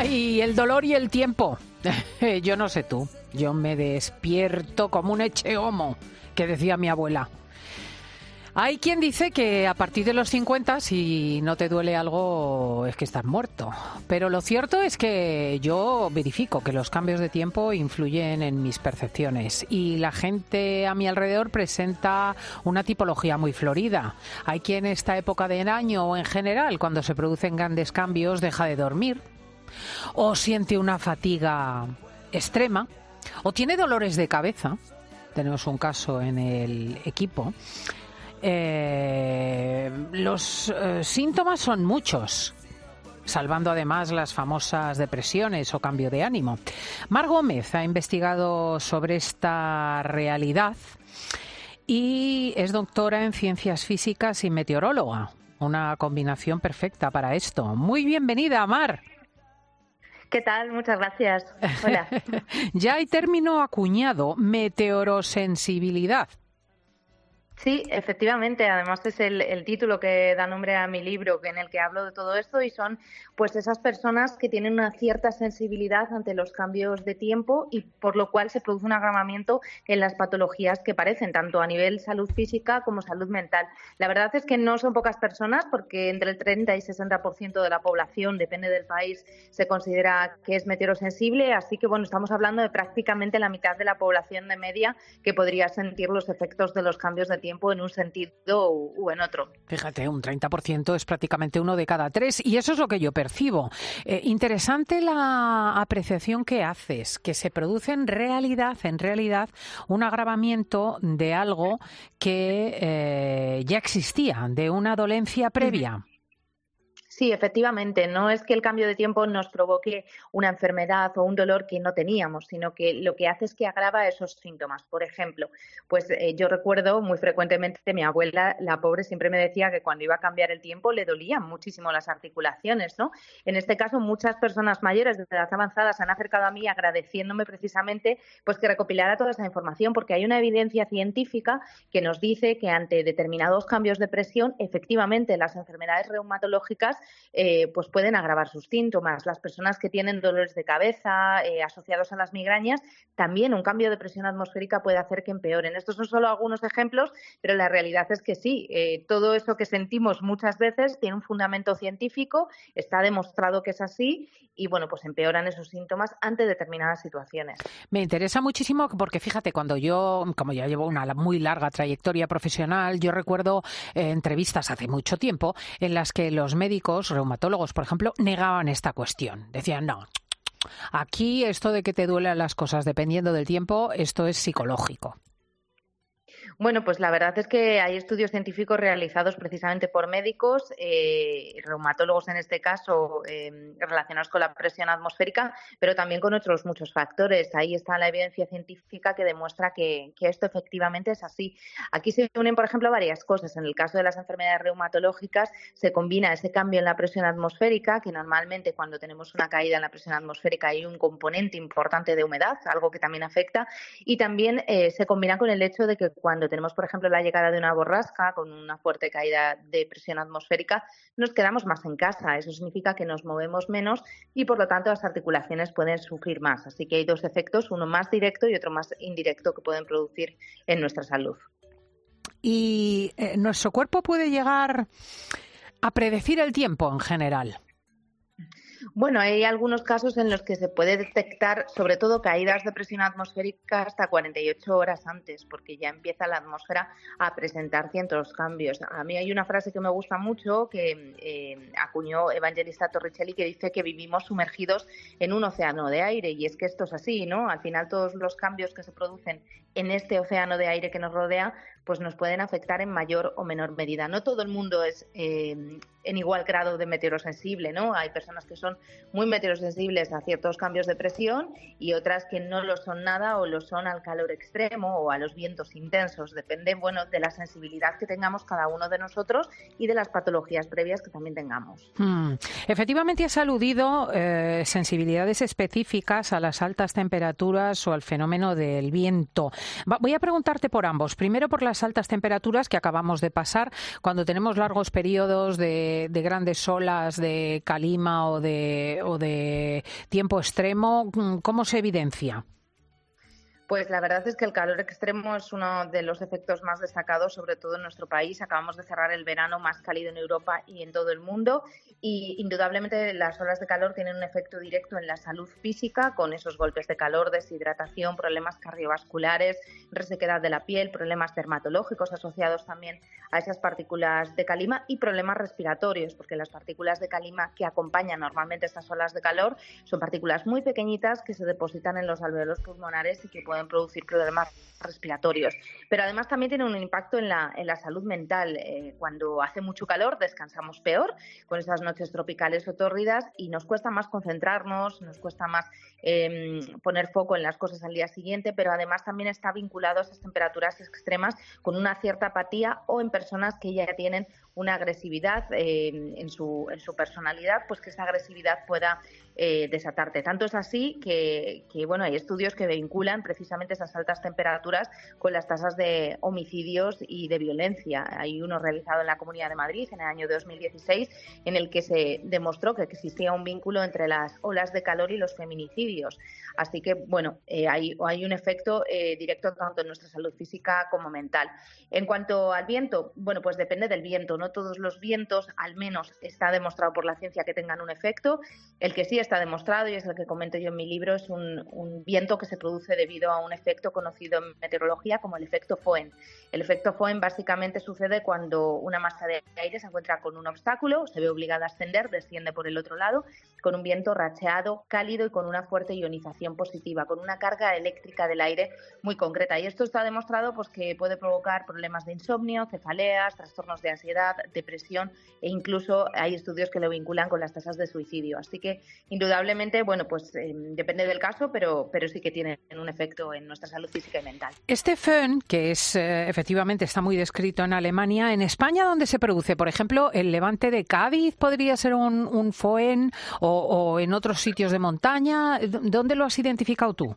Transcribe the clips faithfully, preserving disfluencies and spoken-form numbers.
Ay, el dolor y el tiempo. Yo no sé tú, yo me despierto como un echehomo, que decía mi abuela. Hay quien dice que a partir de los cincuenta, si no te duele algo, es que estás muerto. Pero lo cierto es que yo verifico que los cambios de tiempo influyen en mis percepciones y la gente a mi alrededor presenta una tipología muy florida. Hay quien en esta época del año o en general, cuando se producen grandes cambios, deja de dormir o siente una fatiga extrema o tiene dolores de cabeza. Tenemos un caso en el equipo. Eh, los eh, síntomas son muchos, salvando además las famosas depresiones o cambio de ánimo. Mar Gómez ha investigado sobre esta realidad y es doctora en ciencias físicas y meteoróloga. Una combinación perfecta para esto. Muy bienvenida, Mar. ¿Qué tal? Muchas gracias. Hola. Ya hay término acuñado, meteorosensibilidad. Sí, efectivamente. Además es el, el título que da nombre a mi libro, en el que hablo de todo esto, y son pues esas personas que tienen una cierta sensibilidad ante los cambios de tiempo y por lo cual se produce un agravamiento en las patologías que padecen, tanto a nivel salud física como salud mental. La verdad es que no son pocas personas, porque entre el treinta y sesenta por ciento de la población, depende del país, se considera que es meteorosensible, así que bueno, estamos hablando de prácticamente la mitad de la población de media que podría sentir los efectos de los cambios de tiempo en un sentido u en otro. Fíjate, un treinta por ciento es prácticamente uno de cada tres y eso es lo que yo percibo. Eh, interesante la apreciación que haces, que se produce en realidad, en realidad, un agravamiento de algo que eh, ya existía, de una dolencia previa. Uh-huh. Sí, efectivamente. No es que el cambio de tiempo nos provoque una enfermedad o un dolor que no teníamos, sino que lo que hace es que agrava esos síntomas. Por ejemplo, pues eh, yo recuerdo muy frecuentemente mi abuela, la pobre, siempre me decía que cuando iba a cambiar el tiempo le dolían muchísimo las articulaciones, ¿no? En este caso, muchas personas mayores de edad avanzada se han acercado a mí agradeciéndome precisamente pues que recopilara toda esa información, porque hay una evidencia científica que nos dice que ante determinados cambios de presión, efectivamente, las enfermedades reumatológicas Eh, pues pueden agravar sus síntomas. Las personas que tienen dolores de cabeza eh, asociados a las migrañas, también un cambio de presión atmosférica puede hacer que empeoren. Estos son solo algunos ejemplos, pero la realidad es que sí, eh, todo eso que sentimos muchas veces tiene un fundamento científico, está demostrado que es así y bueno, pues empeoran esos síntomas ante determinadas situaciones. Me interesa muchísimo porque fíjate, cuando yo, como ya llevo una muy larga trayectoria profesional, yo recuerdo eh, entrevistas hace mucho tiempo en las que los médicos reumatólogos, por ejemplo, negaban esta cuestión. Decían, no, aquí esto de que te duelen las cosas dependiendo del tiempo, esto es psicológico. Bueno, pues la verdad es que hay estudios científicos realizados precisamente por médicos, eh, reumatólogos en este caso, eh, relacionados con la presión atmosférica, pero también con otros muchos factores. Ahí está la evidencia científica que demuestra que, que esto efectivamente es así. Aquí se unen, por ejemplo, varias cosas. En el caso de las enfermedades reumatológicas se combina ese cambio en la presión atmosférica, que normalmente cuando tenemos una caída en la presión atmosférica hay un componente importante de humedad, algo que también afecta, y también eh, se combina con el hecho de que cuando tenemos, por ejemplo, la llegada de una borrasca con una fuerte caída de presión atmosférica, nos quedamos más en casa. Eso significa que nos movemos menos y, por lo tanto, las articulaciones pueden sufrir más. Así que hay dos efectos, uno más directo y otro más indirecto, que pueden producir en nuestra salud. ¿Y eh, nuestro cuerpo puede llegar a predecir el tiempo en general? Bueno, hay algunos casos en los que se puede detectar, sobre todo, caídas de presión atmosférica hasta cuarenta y ocho horas antes, porque ya empieza la atmósfera a presentar ciertos cambios. A mí hay una frase que me gusta mucho que eh, acuñó Evangelista Torricelli, que dice que vivimos sumergidos en un océano de aire, y es que esto es así, ¿no? Al final todos los cambios que se producen en este océano de aire que nos rodea, pues nos pueden afectar en mayor o menor medida. No todo el mundo es eh, en igual grado de meteorosensible, ¿no? Hay personas que son muy meteorosensibles a ciertos cambios de presión y otras que no lo son nada o lo son al calor extremo o a los vientos intensos. Depende, bueno, de la sensibilidad que tengamos cada uno de nosotros y de las patologías previas que también tengamos. Hmm. Efectivamente has aludido eh, sensibilidades específicas a las altas temperaturas o al fenómeno del viento. Va, voy a preguntarte por ambos. Primero por las altas temperaturas que acabamos de pasar, cuando tenemos largos periodos de de, de grandes olas, de calima o de, o de tiempo extremo, ¿cómo se evidencia? Pues la verdad es que el calor extremo es uno de los efectos más destacados, sobre todo en nuestro país. Acabamos de cerrar el verano más cálido en Europa y en todo el mundo y indudablemente las olas de calor tienen un efecto directo en la salud física con esos golpes de calor, deshidratación, problemas cardiovasculares, resequedad de la piel, problemas dermatológicos asociados también a esas partículas de calima y problemas respiratorios, porque las partículas de calima que acompañan normalmente estas olas de calor son partículas muy pequeñitas que se depositan en los alveolos pulmonares y que pueden producir problemas respiratorios. Pero además también tiene un impacto en la, en la salud mental. Eh, cuando hace mucho calor descansamos peor con esas noches tropicales o tórridas y nos cuesta más concentrarnos, nos cuesta más eh, poner foco en las cosas al día siguiente, pero además también está vinculado a esas temperaturas extremas con una cierta apatía o en personas que ya tienen una agresividad eh, en, su, en su personalidad, pues que esa agresividad pueda eh, desatarte. Tanto es así que, que bueno, hay estudios que vinculan precisamente esas altas temperaturas con las tasas de homicidios y de violencia. Hay uno realizado en la Comunidad de Madrid en el año dos mil dieciséis en el que se demostró que existía un vínculo entre las olas de calor y los feminicidios. Así que, bueno, eh, hay, hay un efecto eh, directo tanto en nuestra salud física como mental. En cuanto al viento, bueno, pues depende del viento. No todos los vientos, al menos está demostrado por la ciencia que tengan un efecto. El que sí está demostrado, y es el que comento yo en mi libro, es un, un viento que se produce debido a un efecto conocido en meteorología como el efecto Foehn. El efecto Foehn básicamente sucede cuando una masa de aire se encuentra con un obstáculo, se ve obligada a ascender, desciende por el otro lado, con un viento racheado, cálido y con una fuerte ionización positiva, con una carga eléctrica del aire muy concreta. Y esto está demostrado pues, que puede provocar problemas de insomnio, cefaleas, trastornos de ansiedad, depresión e incluso hay estudios que lo vinculan con las tasas de suicidio. Así que indudablemente, bueno, pues eh, depende del caso, pero, pero sí que tiene un efecto en nuestra salud física y mental. Este Foehn, que es eh, efectivamente está muy descrito en Alemania, ¿en España dónde se produce? Por ejemplo, ¿el levante de Cádiz podría ser un, un Foehn o, o en otros sitios de montaña? ¿Dónde lo has identificado tú?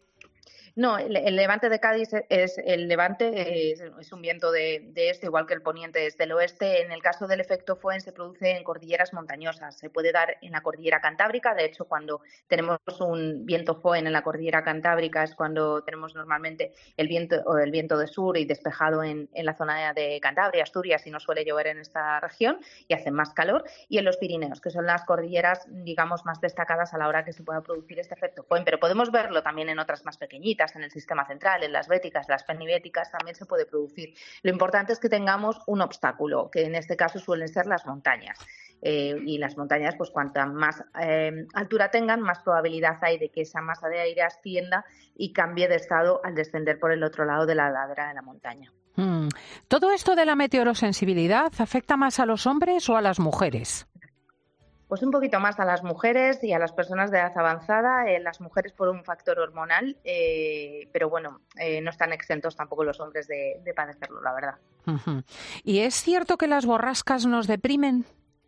No, el, el levante de Cádiz es el levante, es, es un viento de, de este, igual que el poniente es del oeste. En el caso del efecto Foehn se produce en cordilleras montañosas. Se puede dar en la cordillera cantábrica. De hecho, cuando tenemos un viento Foehn en la cordillera cantábrica es cuando tenemos normalmente el viento o el viento de sur y despejado en, en la zona de Cantabria, Asturias, y no suele llover en esta región y hace más calor. Y en los Pirineos, que son las cordilleras, digamos, más destacadas a la hora que se pueda producir este efecto Foehn. Pero podemos verlo también en otras más pequeñitas, en el sistema central, en las béticas, las penibéticas también se puede producir. Lo importante es que tengamos un obstáculo, que en este caso suelen ser las montañas. Eh, y las montañas, pues cuanta más eh, altura tengan, más probabilidad hay de que esa masa de aire ascienda y cambie de estado al descender por el otro lado de la ladera de la montaña. Hmm. ¿Todo esto de la meteorosensibilidad afecta más a los hombres o a las mujeres? Pues un poquito más a las mujeres y a las personas de edad avanzada, eh, las mujeres por un factor hormonal, eh, pero bueno, eh, no están exentos tampoco los hombres de, de padecerlo, la verdad. Uh-huh. ¿Y es cierto que las borrascas nos deprimen?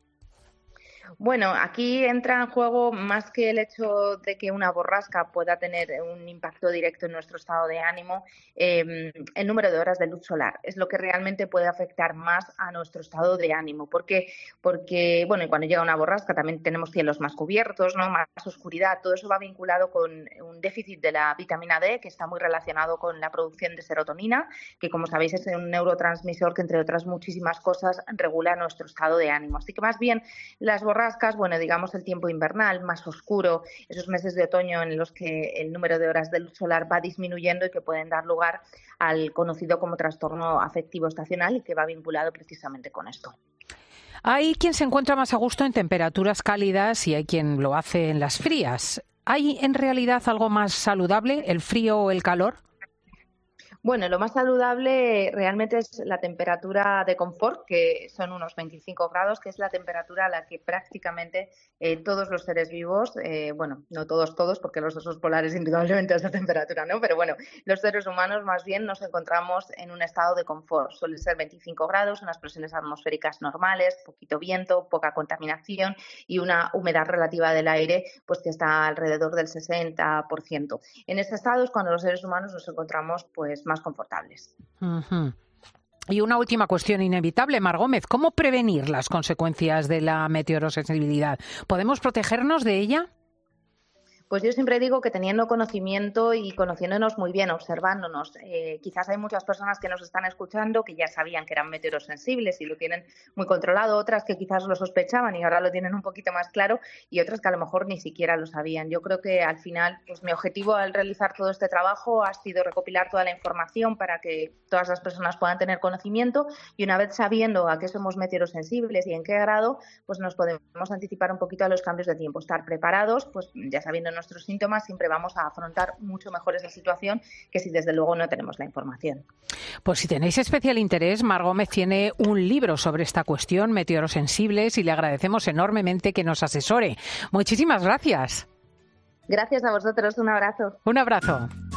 Bueno, aquí entra en juego más que el hecho de que una borrasca pueda tener un impacto directo en nuestro estado de ánimo, eh, el número de horas de luz solar es lo que realmente puede afectar más a nuestro estado de ánimo. ¿Por qué? Porque, bueno, y cuando llega una borrasca también tenemos cielos más cubiertos, ¿no? Más oscuridad. Todo eso va vinculado con un déficit de la vitamina D, que está muy relacionado con la producción de serotonina, que como sabéis es un neurotransmisor que, entre otras muchísimas cosas, regula nuestro estado de ánimo. Así que más bien las borrascas bueno, digamos el tiempo invernal, más oscuro, esos meses de otoño en los que el número de horas de luz solar va disminuyendo y que pueden dar lugar al conocido como trastorno afectivo estacional y que va vinculado precisamente con esto. Hay quien se encuentra más a gusto en temperaturas cálidas y hay quien lo hace en las frías. ¿Hay en realidad algo más saludable, el frío o el calor? Bueno, lo más saludable realmente es la temperatura de confort, que son unos veinticinco grados, que es la temperatura a la que prácticamente eh, todos los seres vivos, eh, bueno, no todos, todos, porque los osos polares indudablemente a esa temperatura, ¿no? Pero bueno, los seres humanos más bien nos encontramos en un estado de confort. Suele ser veinticinco grados, unas presiones atmosféricas normales, poquito viento, poca contaminación y una humedad relativa del aire pues que está alrededor del sesenta por ciento. En este estado es cuando los seres humanos nos encontramos pues más confortables. Uh-huh. Y una última cuestión inevitable, Mar Gómez, ¿cómo prevenir las consecuencias de la meteorosensibilidad? ¿Podemos protegernos de ella? Pues yo siempre digo que teniendo conocimiento y conociéndonos muy bien, observándonos, eh, quizás hay muchas personas que nos están escuchando que ya sabían que eran meteorosensibles y lo tienen muy controlado, otras que quizás lo sospechaban y ahora lo tienen un poquito más claro y otras que a lo mejor ni siquiera lo sabían. Yo creo que al final, pues mi objetivo al realizar todo este trabajo ha sido recopilar toda la información para que todas las personas puedan tener conocimiento y una vez sabiendo a qué somos meteorosensibles y en qué grado, pues nos podemos anticipar un poquito a los cambios de tiempo, estar preparados, pues ya sabiendo nuestros síntomas, siempre vamos a afrontar mucho mejor esa situación que si desde luego no tenemos la información. Pues si tenéis especial interés, Mar Gómez tiene un libro sobre esta cuestión, meteorosensibles, y le agradecemos enormemente que nos asesore. Muchísimas gracias. Gracias a vosotros, un abrazo. Un abrazo.